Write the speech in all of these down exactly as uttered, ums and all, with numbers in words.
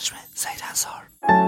چشم سعید انصار.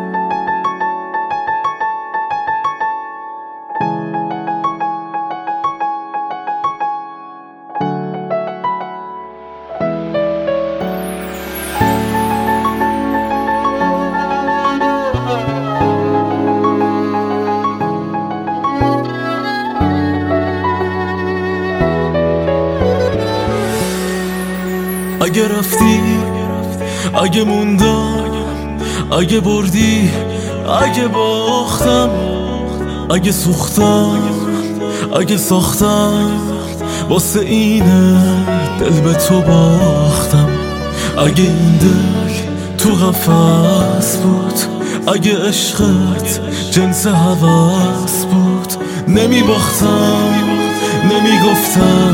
اگه رفتی، اگه موندم، اگه بردی، اگه باختم، اگه سوختم، اگه ساختم، واسه اینه دل به تو باختم. اگه این دل تو قفس بود، اگه عشقت جنس هوس بود، نمی باختم، نمی گفتم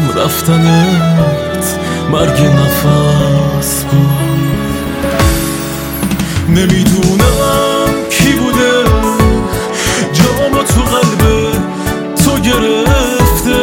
رفتنت مرگ نفس بود. نمیدونم کی بوده جامو تو قلب تو گرفته،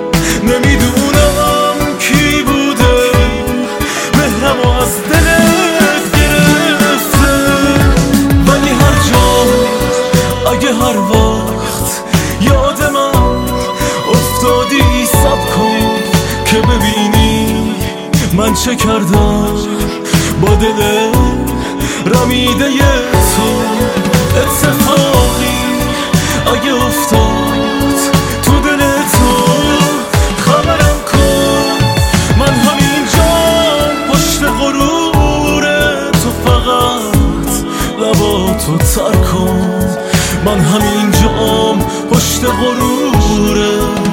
نمیدونم کی بوده مهرمو از دلت گرفته، ولی هر جا اگه هر وقت یاد من افتادی صبر کن که ببینی من چه کردم با دل رمیده تو. اتفاقی اگه افتاد تو دل تو خبرم کن، من همینجا پشت غرور تو، فقط لباتو تر کن، من همینجا پشت غرور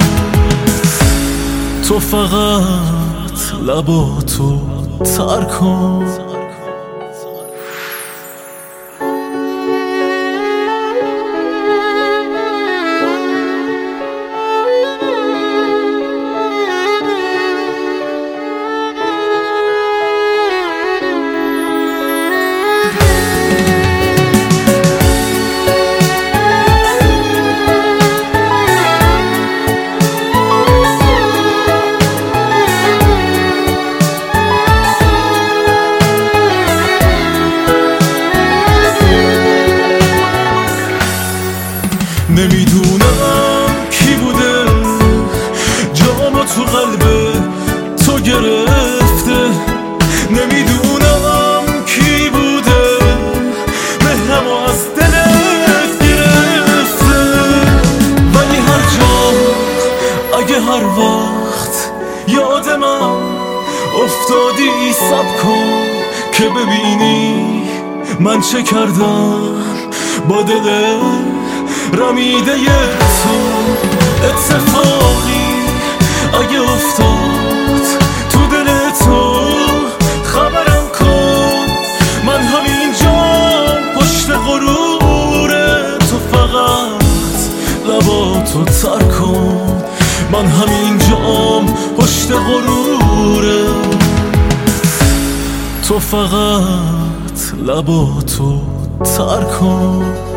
تو، فقط لباتو تر کن. نمیدونم کی بوده جامو تو قلب تو گرفته، نمیدونم کی بوده مهرمو از دلت گرفته، ولی هر جا اگه هر وقت یاد من افتادی صبر کن که ببینی من چه کردم با دل رمیده تو. اتفاقی اگه افتاد تو دل تو خبرم کن، من همینجا پشت غرور تو، فقط لباتو تر کن، من همینجا پشت غرور تو، فقط لباتو تر کن.